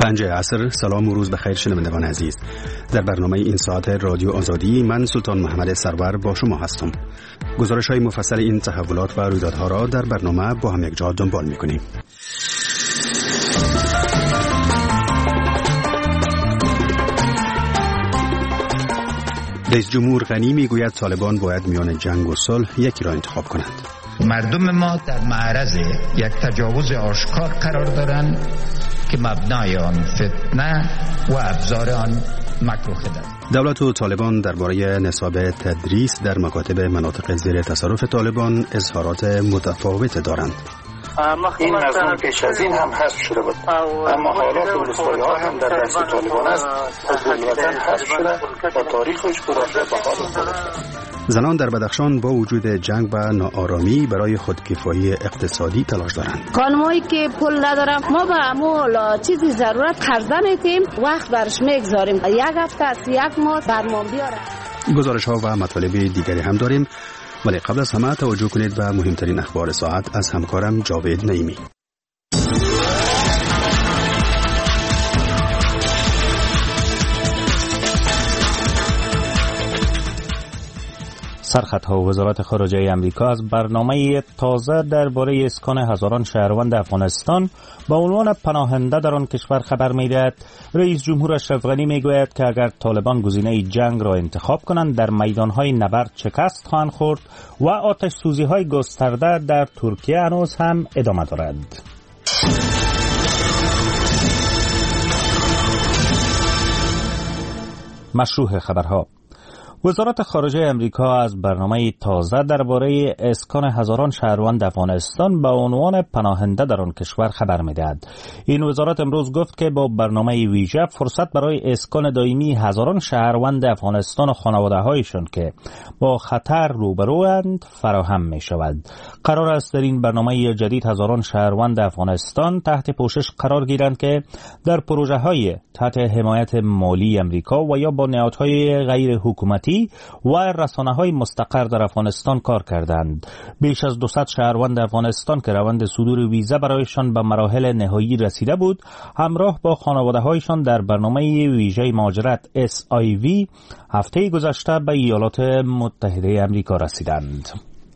5 عصر. سلام و روز بخیر شنوندگان عزیز. در برنامه این ساعت رادیو آزادی من سلطان محمد سرور با شما هستم. گزارش‌های مفصل این تحولات و رویدادها را در برنامه با هم یکجا دنبال می‌کنیم. رئیس جمهور غنی میگوید طالبان باید میان جنگ و صلح یکی را انتخاب کنند. مردم ما در معرض یک تجاوز آشکار قرار دارند که مبنای آن فتنه و ابزار آن مکر و خدای. دولت و طالبان درباره نصاب تدریس در مکاتب مناطق زیر تصرف طالبان اظهارات متفاوت دارند. این مضمون پیش از این هم حذف شده بود، اما حالا که روستایی‌ها هم در دست طالبان است، از وطن حذف شده و تاریخش گذشته به حال خودش. زنان در بدخشان با وجود جنگ و ناآرامی برای خودکفایی اقتصادی تلاش دارند. خانمایی که پول ندارن، ما به امول چیزی ضرورت قرضه میتیم، وقت برش میگذاریم، یک هفته است، یک ماه برمان بیاره. گزارش‌ها و مطالب دیگری هم داریم، ولی قبل از همه توجه کنید به مهمترین اخبار ساعت از همکارم جاوید نعیمی. سرخطها وزارت خارجه امریکا از برنامه تازه درباره اسکان هزاران شهروند افغانستان با عنوان پناهنده در آن کشور خبر می‌دهد. رئیس جمهور اشرف غنی میگوید که اگر طالبان گزینه جنگ را انتخاب کنند در میدان‌های نبرد شکست خواهند خورد و آتش سوزی‌های گسترده در ترکیه هنوز هم ادامه دارد. مشروع خبرها. وزارت خارجه امریکا از برنامه تازه درباره اسکان هزاران شهروند افغانستان با عنوان پناهنده در آن کشور خبر می‌دهد. این وزارت امروز گفت که با برنامه ویژه فرصت برای اسکان دائمی هزاران شهروند افغانستان و خانواده‌هایشان که با خطر روبروند فراهم می‌شود. قرار است در این برنامه جدید هزاران شهروند افغانستان تحت پوشش قرار گیرند که در پروژه‌های تحت حمایت مالی امریکا و یا با نهادهای غیر حکومتی و رسانه‌های مستقر در افغانستان کار کردند. بیش از 200 شهروند افغانستان که روند صدور ویزا برایشان به مراحل نهایی رسیده بود، همراه با خانواده‌هایشان در برنامه ویژه مهاجرت SIV هفته گذشته به ایالات متحده آمریکا رسیدند.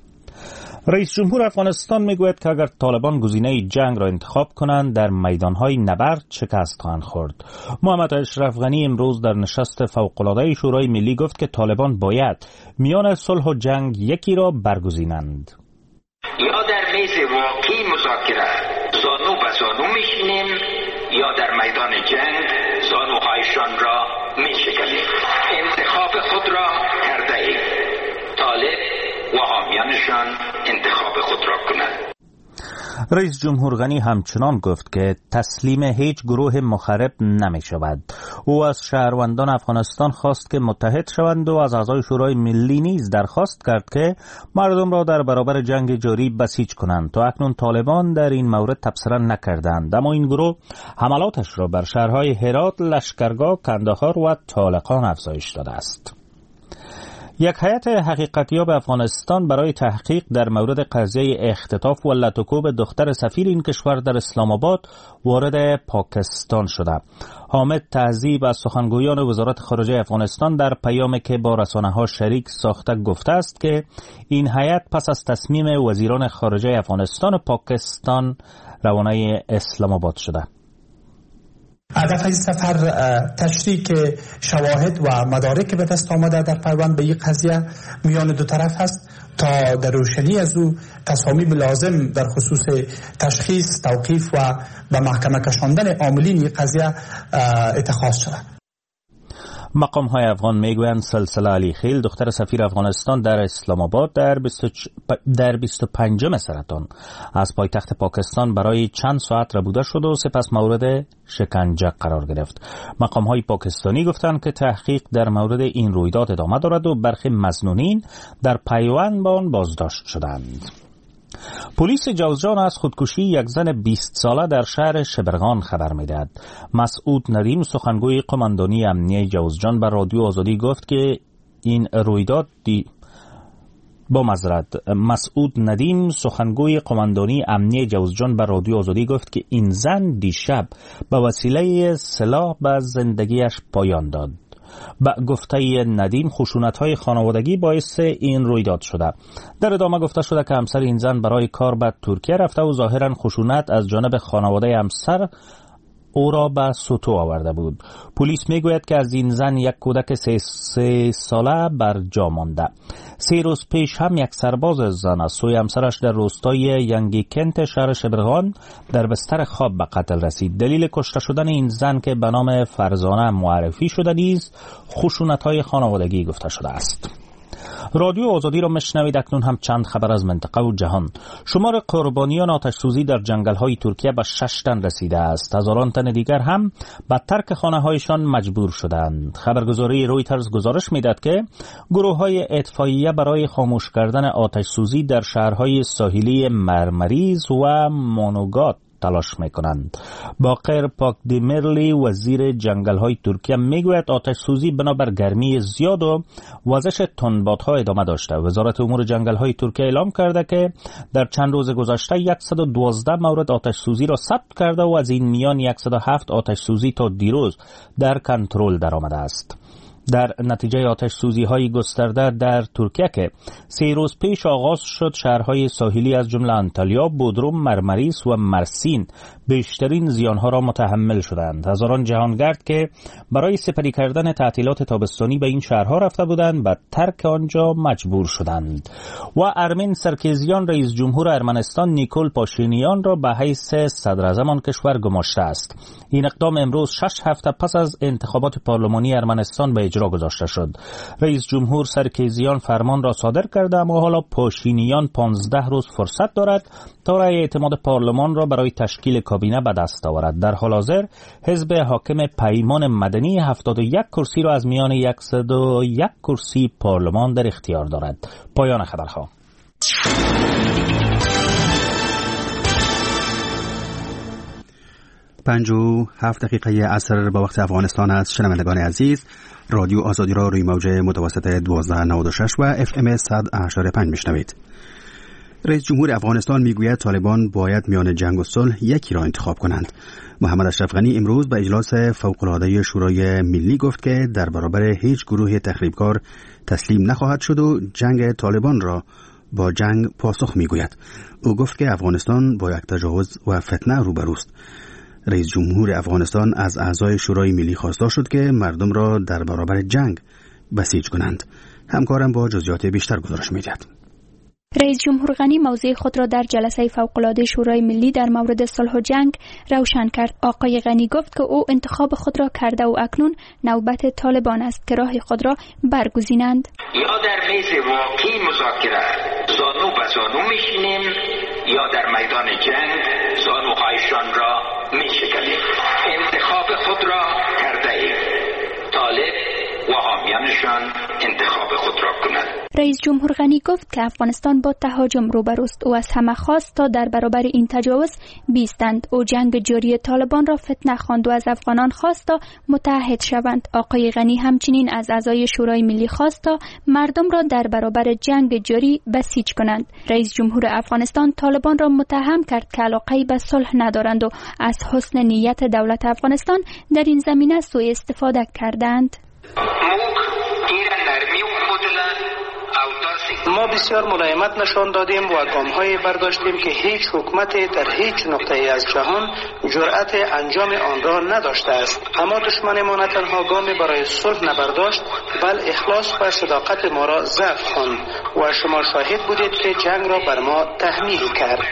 رئیس جمهور افغانستان میگوید که اگر طالبان گزینه جنگ را انتخاب کنند در میدانهای نبرد شکست خواهند خورد. محمد اشرف غنی امروز در نشست فوق‌العاده شورای ملی گفت که طالبان باید میان صلح و جنگ یکی را برگزینند. یا در میز واقعی مذاکره زانو به زانو میشینیم یا در میدان جنگ زانوهایشان را میشکنیم. انتخاب خود را کرده ایم. طالب و حامیانشان انتخاب خود را کنند. رئیس جمهور غنی همچنان گفت که تسلیم هیچ گروه مخرب نمی شود. او از شهروندان افغانستان خواست که متحد شوند و از اعضای شورای ملی نیز درخواست کرد که مردم را در برابر جنگ جاری بسیج کنند. تا اکنون طالبان در این مورد تبصره نکردند، اما این گروه حملاتش را بر شهرهای هرات، لشکرگاه، کندهار و طالقان افزایش داده است. یک هیئت حقیقتیاب افغانستان برای تحقیق در مورد قضیه اختطاف و لطوکوب دختر سفیر این کشور در اسلام آباد وارد پاکستان شده. حامد تهذیب از سخنگویان وزارت خارجه افغانستان در پیامی که با رسانه‌ها شریک ساخته گفته است که این هیئت پس از تصمیم وزیران خارجه افغانستان و پاکستان روانه اسلام آباد شده. هدف این سفر تشریک شواهد و مدارک به دست آمده در پیوند به این قضیه میان دو طرف هست تا در روشنی از او تصامیم لازم در خصوص تشخیص، توقیف و به محکمه کشاندن عاملین این قضیه اتخاذ شده. مقام های افغان میگویند سلسله علی خیل دختر سفیر افغانستان در اسلام آباد در 25 سرطان از پایتخت پاکستان برای چند ساعت ربوده شد و سپس مورد شکنجه قرار گرفت. مقام های پاکستانی گفتند که تحقیق در مورد این رویداد ادامه دارد و برخی مظنونین در پیوند با آن بازداشت شدند. پلیس جوزجان از خودکشی یک زن 20 ساله در شهر شبرغان خبر می‌دهد. مسعود ندیم سخنگوی قماندانی امنیه جوزجان به رادیو آزادی گفت که این رویداد با معذرت مسعود ندیم سخنگوی قماندانی امنیه جوزجان به رادیو آزادی گفت که این زن دیشب به وسیله سلاح به زندگیش پایان داد. با گفته ندیم خشونت‌های خانوادگی باعث این رویداد شده. در ادامه گفته شده که همسر این زن برای کار به ترکیه رفته و ظاهراً خشونت از جانب خانواده همسر او را به سوتو آورده بود. پلیس میگوید که از این زن یک کودک 3 ساله بر جا مانده. 3 روز پیش هم یک سرباز زن از سوی همسرش در روستای ینگی کنت شهر شبرغان در بستر خواب به قتل رسید. دلیل کشته شدن این زن که به نام فرزانه معرفی شده نیز خشونت‌های خانوادگی گفته شده است. رادیو آزادی را میشنوید. اکنون هم چند خبر از منطقه و جهان. شمار قربانیان آتش سوزی در جنگل‌های ترکیه به 6 تن رسیده است. هزاران تن دیگر هم به ترک خانه‌هایشان مجبور شدند. خبرگزاری رویترز گزارش می‌دهد که گروه‌های اطفائیه برای خاموش کردن آتش سوزی در شهرهای ساحلی مرمریز و مونوگات تلاش میکنند. باقر پاکدیمیرلی وزیر جنگل‌های ترکیه میگوید آتش سوزی بنابر گرمی زیاد و وزش تندبادها ادامه داشته. وزارت امور جنگل‌های ترکیه اعلام کرده که در چند روز گذشته 112 مورد آتش سوزی را ثبت کرده و از این میان 107 آتش سوزی تا دیروز در کنترل درآمده است. در نتیجه آتش سوزی های گسترده در ترکیه که 3 روز پیش آغاز شد، شهرهای ساحلی از جمله انتالیا، بودروم، مرمریز و مرسین بیشترین زیانها را متحمل شدند. هزاران جهانگرد که برای سپری کردن تعطیلات تابستانی به این شهرها رفته بودند به ترک آنجا مجبور شدند. و ارمین سرکیزیان رئیس جمهور ارمنستان نیکول پاشینیان را به حیث صدراعظم آن کشور گماشته است. این اقدام امروز 6 هفته پس از انتخابات پارلمانی ارمنستان به اجرا گذاشته شد. رئیس جمهور سرکیزیان فرمان را صادر کرده، اما حالا پاشینیان 15 روز فرصت دارد تا رأی اعتماد پارلمان را برای تشکیل کابینه به دست آورد. در حال حاضر حزب حاکم پیمان مدنی 71 کرسی را از میان 101 کرسی پارلمان در اختیار دارد. پایان خبرها. پنج و 7 دقیقه عصر با وقت افغانستان است. شنوندگان عزیز، رادیو آزادی را روی موج متوسط 1296 و FM 100.5 میشنوید. رئیس جمهور افغانستان میگوید طالبان باید میان جنگ و صلح یکی را انتخاب کنند. محمد اشرف غنی امروز به اجلاس فوق‌العاده شورای ملی گفت که در برابر هیچ گروه تخریبکار تسلیم نخواهد شد و جنگ طالبان را با جنگ پاسخ میگوید. او گفت که افغانستان با یک تجاوز و فتنه روبروست. رئیس جمهور افغانستان از اعضای شورای ملی خواسته شد که مردم را در برابر جنگ بسیج کنند. همکارم با جزئیات بیشتر گزارش می‌دهد. رئیس جمهور غنی موضع خود را در جلسه فوق‌العاده شورای ملی در مورد صلح و جنگ روشن کرد. آقای غنی گفت که او انتخاب خود را کرده و اکنون نوبت طالبان است که راه خود را برگزینند. یا در میز واقعی مذاکره زانو به زانو میشینیم یا در میدان جنگ زانوهایشان را میشکنیم. انتخاب خود را کرده ایم. طالب و حامیانشان انتخاب خود را کنند. رئیس جمهور غنی گفت که افغانستان با تهاجم روبروست. او از همه خواست تا در برابر این تجاوز بیستند. او جنگ جاری طالبان را فتنه خواند و از افغانان خواست تا متحد شوند. آقای غنی همچنین از اعضای شورای ملی خواست تا مردم را در برابر جنگ جاری بسیج کنند. رئیس جمهور افغانستان طالبان را متهم کرد که علاقه به صلح ندارند و از حسن نیت دولت افغانستان در این زمینه سوء استفاده کردند. ما بسیار ملایمت نشان دادیم و گام‌هایی برداشتیم که هیچ حکومتی در هیچ نقطه‌ای از جهان جرأت انجام آن را نداشته است. اما دشمن ما نه تنها گامی برای صلح نبرداشت، بل اخلاص و صداقت ما را ضعف خواند و شما شاهد بودید که جنگ را بر ما تحمیل کرد.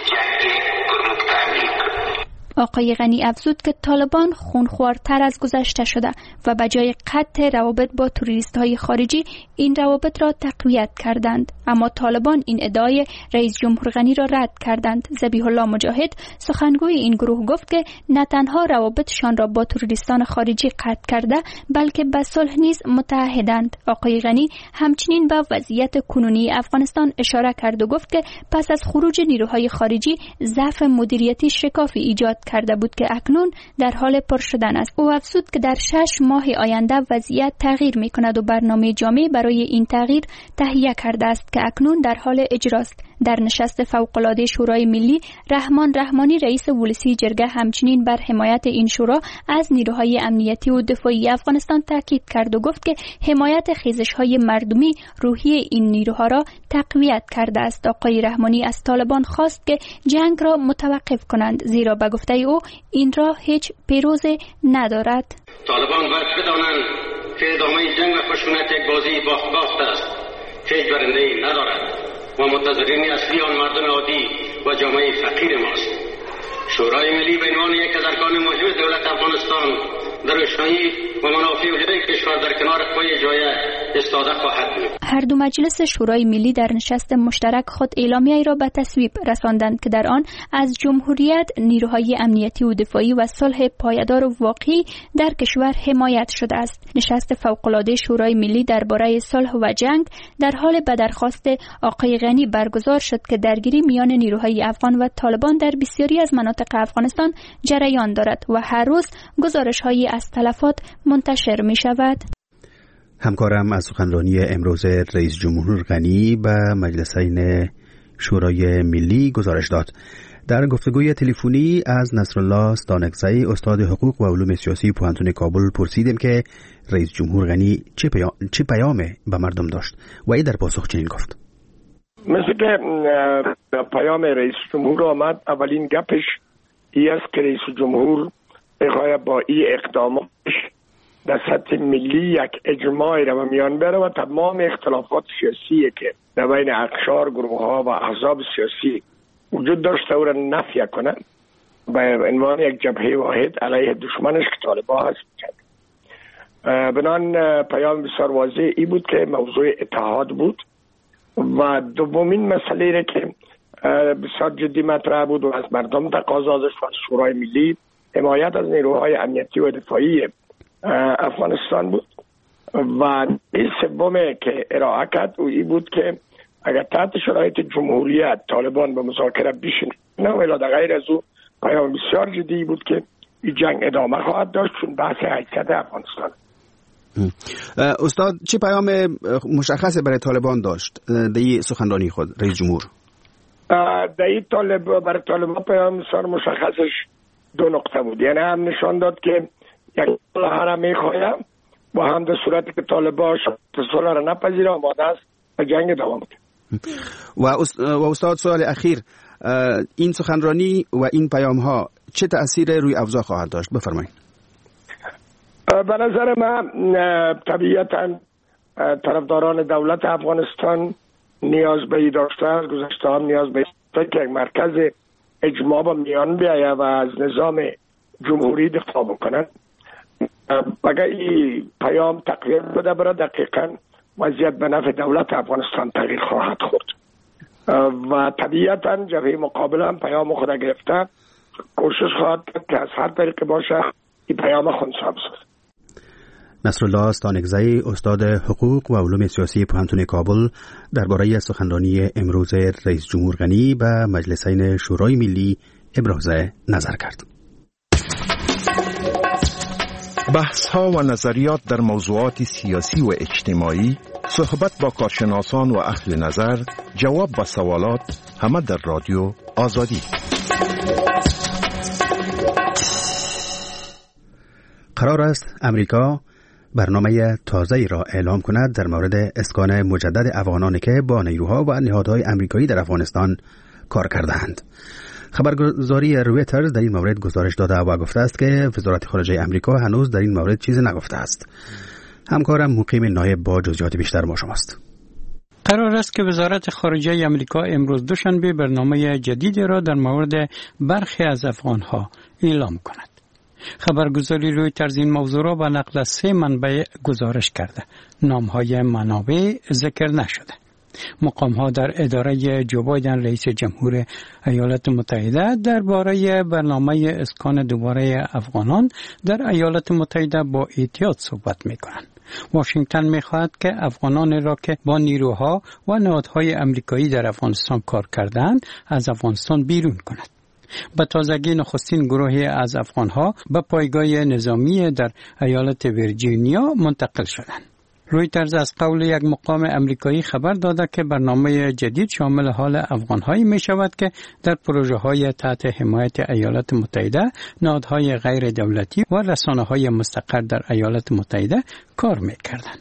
آقای غنی افزود که طالبان خونخوارتر از گذشته شده و به جای قطع روابط با تروریست‌های خارجی این روابط را تقویت کردند. اما طالبان این ادعای رئیس جمهور غنی را رد کردند. ذبیح الله مجاهد سخنگوی این گروه گفت که نه تنها روابطشان را با تروریستان خارجی قطع کرده بلکه به صلح نیز متحدند. آقای غنی همچنین به وضعیت کنونی افغانستان اشاره کرد و گفت که پس از خروج نیروهای خارجی ضعف مدیریتی شکافی ایجاد کرده بود که اکنون در حال پر شدن است. او افزود که در 6 ماه آینده وضعیت تغییر می‌کند و برنامه جامع برای این تغییر تهیه کرده است. است که اکنون در حال اجراست. در نشست فوق‌العاده شورای ملی، رحمان رحمانی رئیس ولسی جرگه همچنین بر حمایت این شورا از نیروهای امنیتی و دفاعی افغانستان تاکید کرد و گفت که حمایت خیزش‌های مردمی روحیه این نیروها را تقویت کرده است. آقای رحمانی از طالبان خواست که جنگ را متوقف کنند، زیرا به گفته او این را هیچ پیروز ندارد. طالبان باید بدانند که ادامه جنگ و خشونت یک بازی باخت است، هیچ برنده‌ای ندارد و منتظرین اصلی آن مردم عادی و جامعه فقیر ماست. شورای ملی به عنوان یک از ارکان مهم دولت افغانستان در روشنایی و منافع علیه کشور در کنار پای جایه ایستاده خواهد بود. هر دو مجلس شورای ملی در نشست مشترک خود اعلامیه‌ای را به تصویب رساندند که در آن از جمهوریت، نیروهای امنیتی و دفاعی و صلح پایدار و واقعی در کشور حمایت شده است. نشست فوق‌العاده شورای ملی درباره صلح و جنگ در حال به درخواست آقای غنی برگزار شد که درگیری میان نیروهای افغان و طالبان در بسیاری از مناطق افغانستان جریان دارد و هر روز گزارش‌هایی از تلفات منتشر می شود. همکارم از سخنرانی امروز رئیس جمهور غنی به مجلسین شورای ملی گزارش داد. در گفتگوی تلفنی از نصرالله ستانکزی استاد حقوق و علوم سیاسی پوهنتون کابل پرسیدیم که رئیس جمهور غنی چه پیامی به مردم داشت و ای در پاسخ چنین گفت. مثل که پیام رئیس جمهور آمد، اولین گپش ای است که رئیس جمهور بخواه با ای اقداماتش در سطح ملی یک اجماعی را میان بره و تمام اختلافات سیاسی که در بین اقشار، گروه ها و احزاب سیاسی وجود داشته او را نفی کنن به عنوان یک جبهه واحد علیه دشمنش که طالبان هست. بنان پیام بسیار واضح ای بود که موضوع اتحاد بود و دومین مسئله را که بسیار جدی مطرح بود و از مردم تقاضا داشت و از شورای ملی حمایت از نیروهای امنیتی و دفاعی افغانستان بود و این سومه که ارائه کرد و این بود که اگر تحت شرایط جمهوریت طالبان به مذاکره بشینه ولی در غیر از او پیام بسیار جدی بود که این جنگ ادامه خواهد داشت چون بحث حیثیت افغانستان. استاد چه پیام مشخص برای طالبان داشت در سخنرانی خود رئیس جمهور؟ برای طالبان پیام بسیار مشخصش دو نقطه بود. یعنی هم نشان داد که یک صلح را میخوایم و هم در صورتی که طالبان صلح را نپذیره آماده است و جنگ ادامه بده. و استاد سوال اخیر، این سخنرانی و این پیام ها چه تأثیر روی اوضاع خواهد داشت؟ بفرمایید. به نظر من طبیعتا طرفداران دولت افغانستان نیاز به ای داشتن، گذشته هم نیاز به که یک مرکز اجماع با میان بیاید و از نظام جمهوری دفاع بکنن. اگر این پیام تقویت بده برای دقیقا وضعیت به نفع دولت افغانستان تغییر خواهد خورد و طبیعتا جبهه مقابل هم پیام خود گرفته کوشش خواهد کرد که از هر طریق باشه این پیام خنثی بسازد. نصرالله ستانکزی استاد حقوق و علوم سیاسی پوهنتون کابل درباره سخنرانی امروز رئیس جمهور غنی به مجلسین شورای ملی ابراز نظر کرد. بحث‌ها و نظریات در موضوعات سیاسی و اجتماعی، صحبت با کارشناسان و اهل نظر، جواب به سوالات، همه در رادیو آزادی. قرار است امریکا برنامه تازه‌ای را اعلام کند در مورد اسکان مجدد افغانانی که با نیروها و نهادهای امریکایی در افغانستان کار کرده‌اند. خبرگزاری رویترز در این مورد گزارش داده و گفته است که وزارت خارجه امریکا هنوز در این مورد چیزی نگفته است. همکارم مقیم نایب با جزئیات بیشتر ما شماست. قرار است که وزارت خارجه امریکا امروز دوشنبه برنامه جدیدی را در مورد برخی از افغانها اعلام کند. خبرگزاری رویترز این موضوع را به نقل از 3 منبع گزارش کرده. نامهای منابع ذکر نشده. مقام‌ها در اداره جو بایدن رئیس جمهور ایالات متحده درباره برنامه اسکان دوباره افغانان در ایالات متحده با احتیاط صحبت می‌کنند. واشنگتن می‌خواهد که افغانان را که با نیروها و نهادهای آمریکایی در افغانستان کار کردند از افغانستان بیرون کند. به تازگی نخستین گروهی از افغانها به پایگاه نظامی در ایالت ویرجینیا منتقل شدند. رویترز از قول یک مقام امریکایی خبر داده که برنامه جدید شامل حال افغان‌هایی می شود که در پروژه‌های تحت حمایت ایالات متحده، نهادهای غیر دولتی و رسانه‌های مستقر در ایالات متحده کار می‌کردند.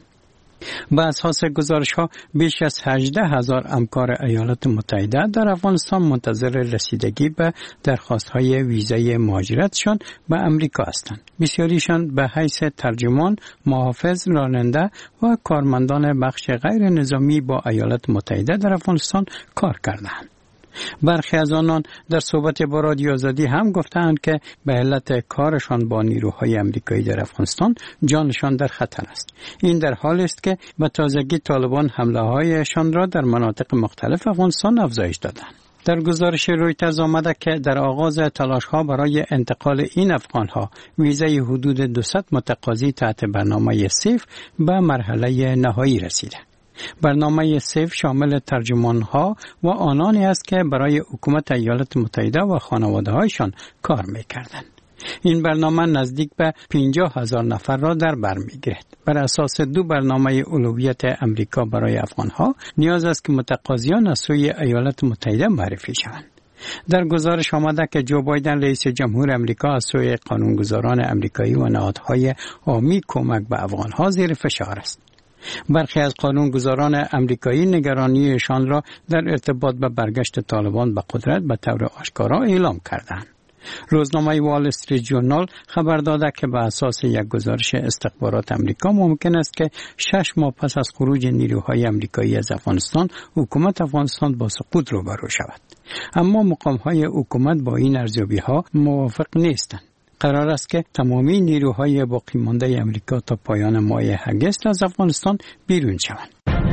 با اساس گزارش‌ها بیش از 18,000 همکار ایالات متحده در افغانستان منتظر رسیدگی به درخواست‌های ویزای مهاجرتشان به امریکا هستند. بسیاریشان به حیث ترجمان، محافظ، راننده و کارمندان بخش غیر نظامی با ایالات متحده در افغانستان کار کردند. برخی از آنان در صحبت با رادیو آزادی هم گفتند که به علت کارشان با نیروهای امریکایی در افغانستان جانشان در خطر است. این در حالی است که به تازگی طالبان حمله‌هایشان را در مناطق مختلف افغانستان افزایش دادند. در گزارش رویترز آمده که در آغاز تلاش‌ها برای انتقال این افغان‌ها ویزای حدود 200 متقاضی تحت برنامه سیف به مرحله نهایی رسیده. برنامه سیف شامل ترجمان‌ها و آنانی است که برای حکومت ایالات متحده و خانواده‌هایشان کار می‌کردند. این برنامه نزدیک به 50,000 نفر را در بر می‌گیرد. بر اساس دو برنامه اولویت امریکا برای افغان‌ها نیاز است که متقاضیان از سوی ایالات متحده معرفی شوند. در گزارش آمده که جو بایدن رئیس جمهور امریکا از سوی قانونگذاران امریکایی و نهادهای عامی کمک به افغان‌ها زیر فشار است. برخی از قانونگذاران امریکایی نگرانیشان را در ارتباط به برگشت طالبان به قدرت به طور آشکارا اعلام کردند. روزنامه وال استریت ژورنال خبر داده که به اساس یک گزارش استخبارات امریکا ممکن است که 6 ماه پس از خروج نیروهای امریکایی از افغانستان حکومت افغانستان با سقوط روبرو شود. اما مقام‌های حکومت با این ارزیابی‌ها موافق نیستند. قرار است که تمامی نیروهای باقی مانده امریکا تا پایان ماه اگست از افغانستان بیرون شوند.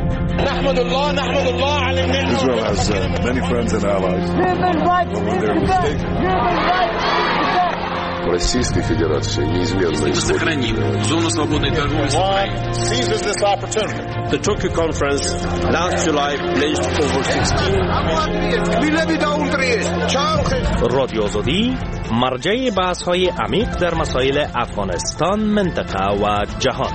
نحمد الله علی النعمة. Israel has many friends and allies. Российской Федерации неизменно сохраним зону свободной торговли с Украиной. Seizes this opportunity. The Tokyo conference last July pledged over 16 رادیو آزادی مرجع بحث‌های عمیق در مسائل افغانستان، منطقه و جهان.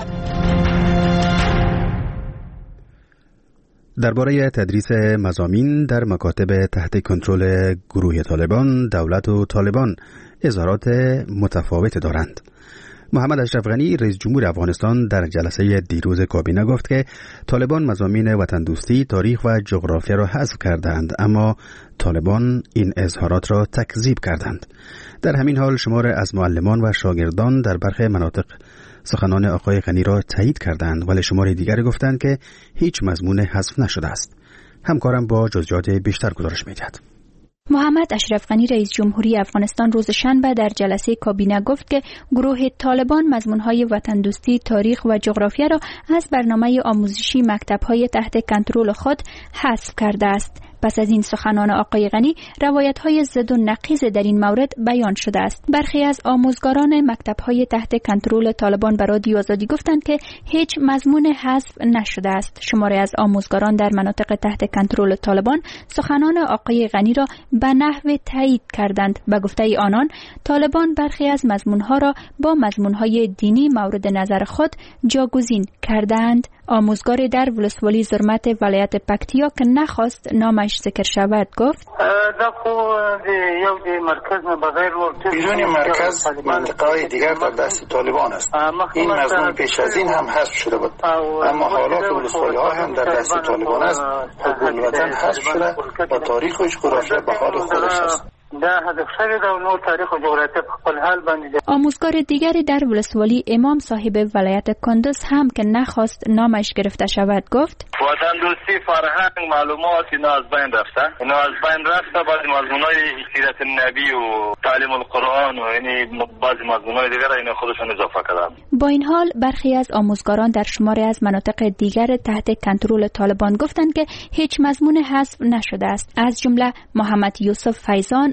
درباره تدریس مضامین در مکاتب تحت کنترل گروه طالبان، دولت و طالبان اظهارات متفاوت دارند. محمد اشرف غنی رئیس جمهور افغانستان در جلسه دیروز کابینه گفت که طالبان مضامین وطن دوستی، تاریخ و جغرافیا را حذف کردند، اما طالبان این اظهارات را تکذیب کردند. در همین حال شمار از معلمان و شاگردان در برخی مناطق سخنان آقای غنی را تایید کردند، ولی شمار دیگر گفتند که هیچ مضمون حذف نشده است. همکارم با جزئیات بیشتر گزارش می‌دهد. محمد اشرف غنی رئیس جمهوری افغانستان روز شنبه در جلسه کابینه گفت که گروه طالبان مضمون‌های وطن دوستی، تاریخ و جغرافیا را از برنامه آموزشی مکتب‌های تحت کنترل خود حذف کرده است. پس از این سخنان آقای غنی روایت‌های ضد و نقیض در این مورد بیان شده است. برخی از آموزگاران مکتب‌های تحت کنترل طالبان به رادیو آزادی گفتند که هیچ مضمون حذف نشده است. شماری از آموزگاران در مناطق تحت کنترل طالبان سخنان آقای غنی را به نحو تایید کردند. به گفته آنان طالبان برخی از مضمون‌ها را با مضمون‌های دینی مورد نظر خود جاگزین کردند. آموزگار در ولسوالی زرمت ولایت پکتیا که نخواست نامش ذکر شود گفت بیرون مرکز منطقه‌های دیگر در دست طالبان است. این مضمون پیش از این هم حذف شده بود، اما حالا که ولسوالی‌ها هم در دست طالبان است، حقوق الوطن حذف شده و تاریخ و جغرافیا به حال خودش است. آموزگار دیگری در ولسوالی امام صاحب ولایت کندز هم که نخواست نامش گرفته شود گفت وطن دوستی، فرهنگ، معلومات اینا از بین رفته. بعضی مضمونای سیرت نبی و تعلیم القرآن و یعنی بعضی مضمونای دیگر اینا خودشون اضافه کردن. با این حال برخی از آموزگاران در شماری از مناطق دیگر تحت کنترل طالبان گفتند که هیچ مضمون حذف نشده است. از جمله محمد یوسف فیضان،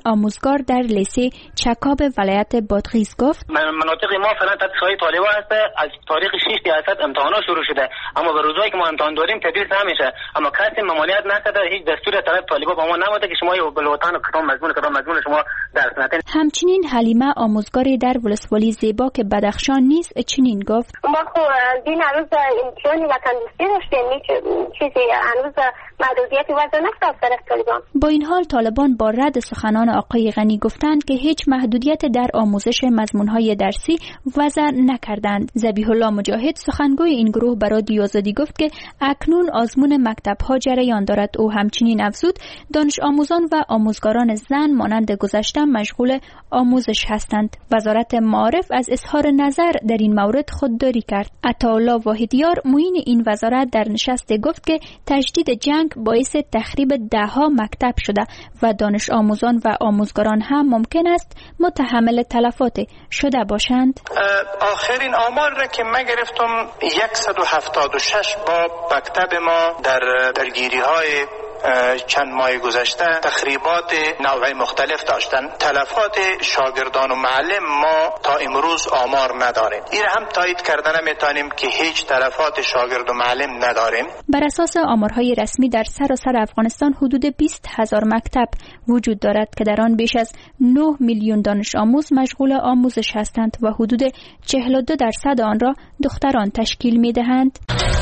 آموزگار در لیسه چکاب ولایت بادغیس گفت: مناطق ما فعلا تحت سایه طالبان هست. از تاریخ 6 اسد امتحانات شروع شده، اما به روزایی که ما امتحان داریم تدریس نمیشه، اما کسی ممانعت نکرده. هیچ دستور طرف طالبان با ما نبوده که شما بلوطن و کدام مضمون شما درس ندین. همچنین حلیمه آموزگاری در ولسوالی زیبا که بدخشان نیست چنین گفت: ما خو دین هنوز امتحانی وطن دوستی داشتیم، چیزی هنوز محدودیتی وضع نشده از طرف طالبان. با این حال طالبان با رد سخنان آقای غنی گفتند که هیچ محدودیت در آموزش مضمون‌های درسی وضع نکردند. ذبیح الله مجاهد سخنگوی این گروه به رادیو آزادی گفت که اکنون آزمون مکتب‌ها جریان دارد. او همچنین افزود دانش آموزان و آموزگاران زن مانند گذشته مشغول آموزش هستند. وزارت معارف از اظهار نظر در این مورد خودداری کرد. عطاالله واحدیار معین این وزارت در نشست گفت که تجدید جنگ باعث تخریب ده‌ها مکتب شده و دانش آموزان و آموزگاران هم ممکن است متحمل تلفات شده باشند. آخرین آمار را که من گرفتم 176 با مکتب ما در درگیری‌های چند ماه گذشته تخریبات نوع مختلف داشتن. تلفات شاگردان و معلم ما تا امروز آمار نداریم. این هم تایید کردن نمیتونیم که هیچ تلفات شاگرد و معلم نداریم. بر اساس آمارهای رسمی در سراسر افغانستان حدود 20,000 مکتب وجود دارد که در آن بیش از 9 میلیون دانش آموز مشغول آموزش هستند و حدود 42% آن را دختران تشکیل می‌دهند.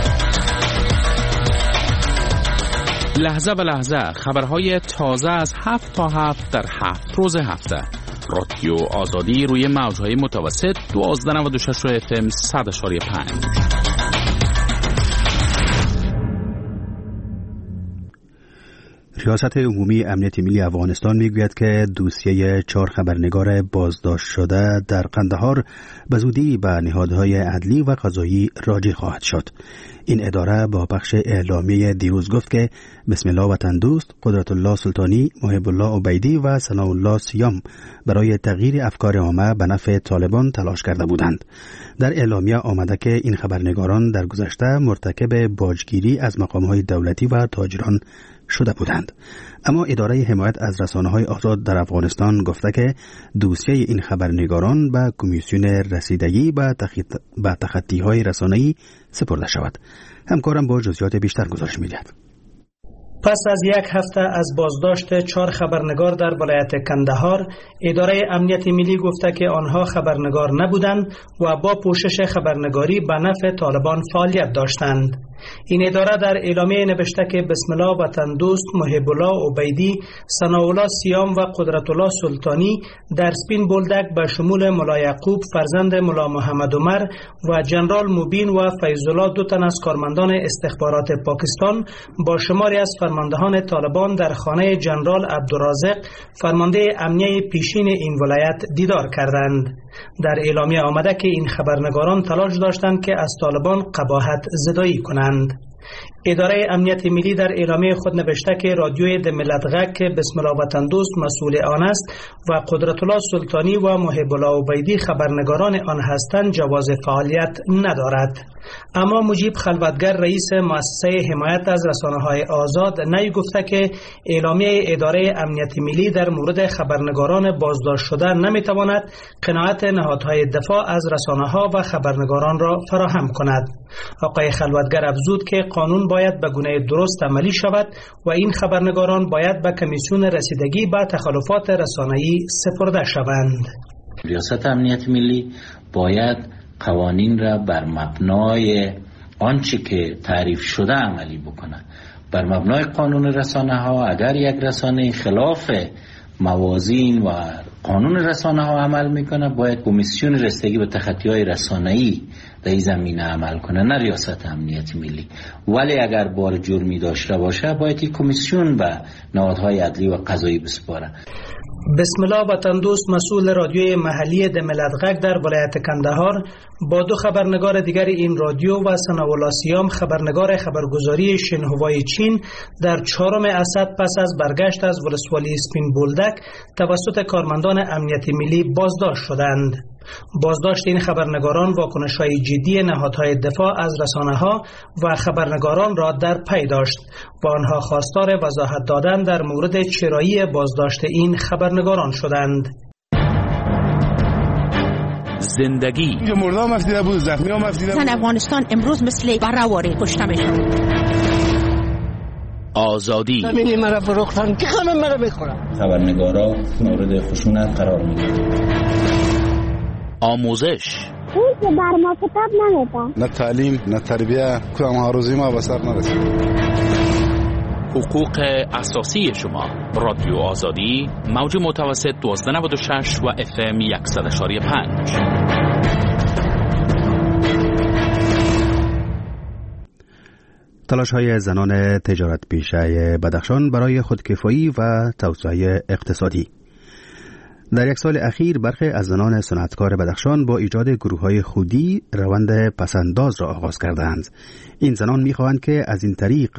لحظه به لحظه خبرهای تازه از 7 تا 7 در 7 روز هفته. رادیو آزادی روی موجهای متوسط 1296 FM 100.5. ریاست عمومی امنیت ملی افغانستان میگوید که دوسیه 4 خبرنگار بازداشت شده در قندهار به زودی به نهادهای عدلی و قضایی راجع خواهد شد. این اداره با بخش اعلامیه دیروز گفت که بسم الله وطن دوست، قدرت الله سلطانی، محب الله عبیدی و ثناء الله سیام برای تغییر افکار عامه به نفع طالبان تلاش کرده بودند. در اعلامیه آمده که این خبرنگاران در گذشته مرتکب باجگیری از مقامهای دولتی و تاجران شده بودند. اما اداره حمایت از رسانه‌های آزاد در افغانستان گفته که دوسیه این خبرنگاران به کمیسیون رسیدگی به تخطی‌های رسانه‌ای سپرده شود. همکارم با جزئیات بیشتر گزارش می‌دهد. پس از یک هفته از بازداشت 4 خبرنگار در ولایت کندهار، اداره امنیت ملی گفته که آنها خبرنگار نبودند و با پوشش خبرنگاری به نفع طالبان فعالیت داشتند. این اداره در اعلامیه نوشته که بسم الله وطن دوست، محب الله عبیدی، ثناء الله سیام و قدرت الله سلطانی در سپین بولدک به شمول ملا یعقوب فرزند ملا محمد عمر و جنرال مبین و فیض الله 2 تن از کارمندان استخبارات پاکستان با شماری از فرماندهان طالبان در خانه جنرال عبدالرازق فرمانده امنیه پیشین این ولایت دیدار کردند. در اعلامیه آمده که این خبرنگاران تلاش داشتند که از طالبان قباحت زدایی کنند. اداره امنیت ملی در اعلامیه خود نوشته که رادیوی د ملت غږ که بسم الله وطن دوست مسئول آن است و قدرت الله سلطانی و محب الله عبیدی خبرنگاران آن هستند جواز فعالیت ندارد. اما مجیب خلوتگر رئیس مؤسسه حمایت از رسانه‌های آزاد نی گفته که اعلامیه اداره امنیت ملی در مورد خبرنگاران بازداشت شده نمیتواند قناعت نهادهای دفاع از رسانه‌ها و خبرنگاران را فراهم کند. آقای خلوتگر افزود که قانون باید به گونه درست عملی شود و این خبرنگاران باید به کمیسیون رسیدگی به تخلفات رسانه‌ای سپرده شوند. ریاست امنیت ملی باید قوانین را بر مبنای آنچه که تعریف شده عملی بکنه. بر مبنای قانون رسانه ها اگر یک رسانه خلاف موازین و قانون رسانه ها عمل میکنه، باید کمیسیون رسیدگی به تخطی های رسانه‌ای در این زمینه عمل کنه، نه ریاست امنیت ملی. ولی اگر بار جرمی داشته باشه باید این کمیسیون به نهادهای عدلی و قضایی بسپاره. بسم الله وطن دوست مسئول رادیوی محلی د ملت غږ در ولایت کندهار با 2 خبرنگار دیگر این رادیو و ثناء الله سیام خبرنگار خبرگزاری شنهوای چین در 4 اسد پس از برگشت از ولسوالی سپین بولدک توسط کارمندان امنیت ملی بازداشت شدند. بازداشت این خبرنگاران واکنش‌های جدی نهادهای دفاع از رسانه‌ها و خبرنگاران را در پی داشت و آنها خواستار وضاحت دادن در مورد چرایی بازداشت این خبرنگاران شدند. زندگی مردم مفیده بود، زخمی ها مفیده بود. افغانستان امروز مثل برآوری کشته میشن. آزادی همینی مرا فروختن که همه مرا بخورن. خبرنگارا مورد خشونت قرار میگیرن. آموزش اون که بر ما کتاب نمیده. نه تعلیم نه تربیه، کدام هاروزی ما به سر نرسید. حقوق اساسی شما. رادیو آزادی، موج متوسط 1296 و FM 100.5. تلاش‌های زنان تجارت پیشه بدخشان برای خودکفایی و توسعه اقتصادی. در یک سال اخیر برخی از زنان صنعتکار بدخشان با ایجاد گروه‌های خودی روند پسنداز را آغاز کردند. این زنان می‌خواهند که از این طریق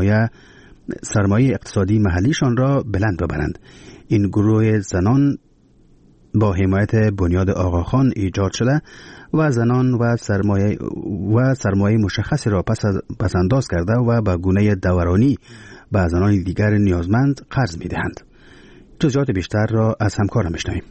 سرمایه اقتصادی محلیشان را بلند ببرند. این گروه زنان با حمایت بنیاد آقاخان ایجاد شده و زنان و سرمایه مشخصی را پس انداز کرده و به گونه دورانی به زنان دیگر نیازمند قرض می‌دهند. جزئیات بیشتر را از همکارم بشنویم.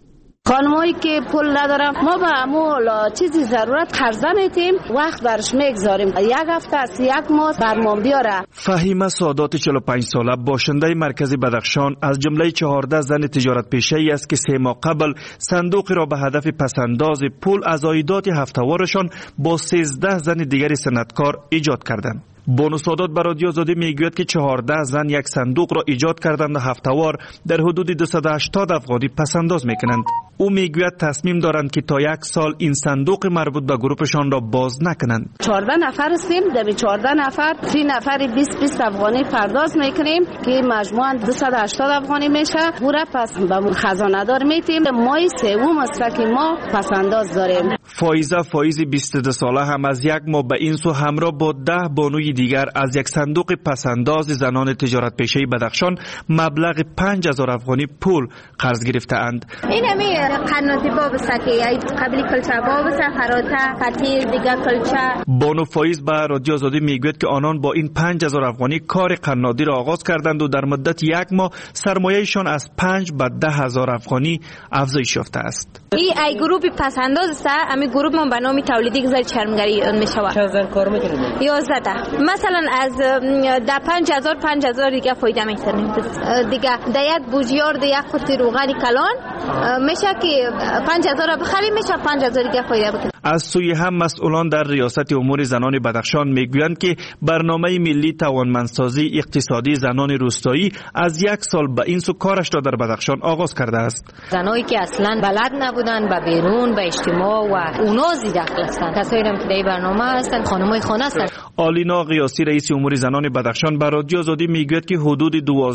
خانمایی که پول ندارم ما به امول چیزی ضرورت قرضه میتیم، وقت برش میگذاریم، یک هفته است یک ماه برمان بیاره. فهیمه سادات 45 ساله باشنده مرکز بدخشان از جمله 14 زن تجارت پیشه ای است که 3 ماه قبل صندوقی را به هدف پسنداز پول از عایدات هفته‌وارشان با 13 زن دیگر صنعتکار ایجاد کردند. بانو سادات به رادیو آزادی میگوید که 14 زن یک صندوق را ایجاد کردند و هفته‌وار در حدود 280 افغانی پسنداز میکنند. او میگوید تصمیم دارند که تا یک سال این صندوق مربوط به گروپشان را باز نکنند. 14 نفر هستیم، در 14 نفر 3 نفر 20 افغانی پرداز میکنیم که مجموعاً 280 افغانی میشه. پورا پس به خزانه دار میتیم. ماه سوم است که ما پسنداز داریم. فایز 22 ساله هم از یک ماه به این سو همراه با 10 بانوی دیگر از یک صندوق پسنداز زنان تجارت پیشه بدخشان مبلغ 5000 افغانی پول قرض گرفته اند. این همی قناتی باب سکی قبلی کلچه باب سفراته پتیر دیگر کلچه. بانو فایز به رادیو آزادی میگوید که آنان با این 5000 افغانی کار قنادی را آغاز کردند و در مدت یک ماه سرمایه‌شان از 5 به 10000 افغانی افزایش یافته است. این ای گروه پسنداز است. امی گروه ما به نام تولیدی گذار چرمگری میشود. چند کار میکنید؟ 11 مثلا از ده 5000 دیگه فایده میکنیم. دیگه در یک بوجیار در یک قطعه روغن کلان میشه که 5000 بخریم، میشه 5000 دیگه فایده بکنیم. از سوی هم مسئولان در ریاست امور زنان بدخشان میگویند که برنامه ملی توانمندسازی اقتصادی زنان روستایی از یک سال به این سو کارش را در بدخشان آغاز کرده است. زنایی که اصلا بلد نبودن به بیرون به اجتماع و اونا داخل هستند، کسایی هم که در برنامه هستند خانمای خانه هستند. آلینا قیاسی رئیس امور زنان بدخشان به رادیو آزادی میگوید که حدود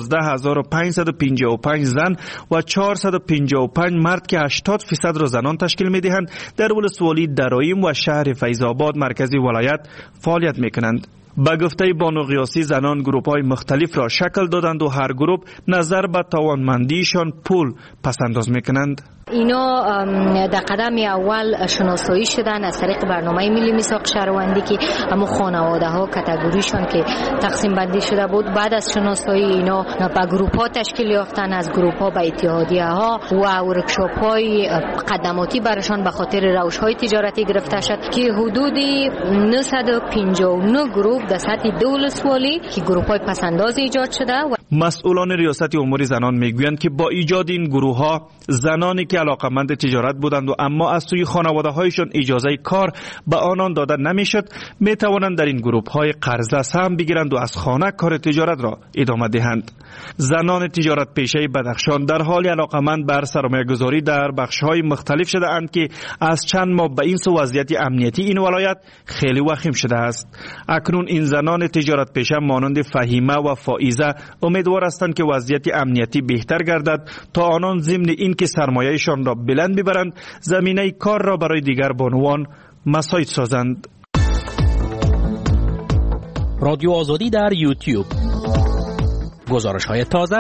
12555 زن و 455 مرد که 80% را زنان تشکیل میدهند در ولسوالی درایم و شهر فیض‌آباد مرکزی ولایت فعالیت میکنند. به گفته بانو قیاسی زنان گروپ‌های مختلف را شکل دادند و هر گروپ نظر به توانمندیشان پول پسنداز میکنند. اینا در قدم اول شناسایی شدن از طریق برنامه ملی میثاق شهروندی که همون خانواده ها کاتگوریشان که تقسیم بندی شده بود، بعد از شناسایی اینا به گروپ ها تشکیل یافتن، از گروپ ها به اتحادیه ها و ورکشاپ های خدماتی برشان به خاطر روش های تجارتی گرفته شد که حدودی 959 گروپ در سطح دولت‌والی که گروپ های پسنداز ایجاد شده. مسئولان ریاست امور زنان میگویند که با ایجاد این گروه ها زنانی که علاقمند تجارت بودند و اما از سوی خانواده هایشان اجازه کار به آنان داده نمیشد می توانند در این گروه های قرضه سهم بگیرند و از خانه کار تجارت را ادامه دهند. زنان تجارت پیشه بدخشان در حال علاقمند بر سرمایه گذاری در بخش های مختلف شده اند که از چند ماه به این سو وضعیت امنیتی این ولایت خیلی وخیم شده است. اکنون این زنان تجارت پیشه مانند فهیمه و فائزه امیدوار هستند که وضعیت امنیتی بهتر گردد تا آنان ضمن این که سرمایه‌شان را بلند ببرند زمینه کار را برای دیگر بانوان مساعد سازند. رادیو آزادی در یوتیوب. گزارش‌های تازه،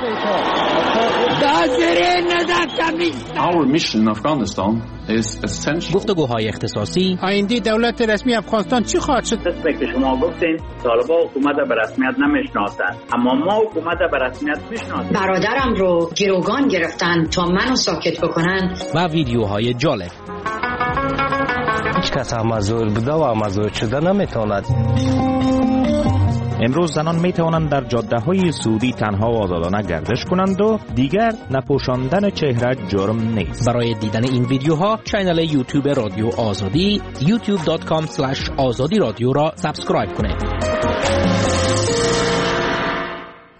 گفتگوهای اختصاصی، آینده دولت رسمی افغانستان چی خواهد شد؟ که شما گفتین طالبان حکومت به رسمیت نمیشناسند، اما ما حکومت به رسمیت میشناسیم. برادرم رو گروگان گرفتن تا منو ساکت بکنن و ویدیوهای جالب. هیچ کس مزور بوده و مزور شده نمیتواند. امروز زنان می توانند در جاده های سعودی تنها و آزادانه گردش کنند و دیگر نپوشاندن چهره جرم نیست. برای دیدن این ویدیوها کانال یوتیوب رادیو آزادی youtube.com/azadi radio را سابسکرایب کنید.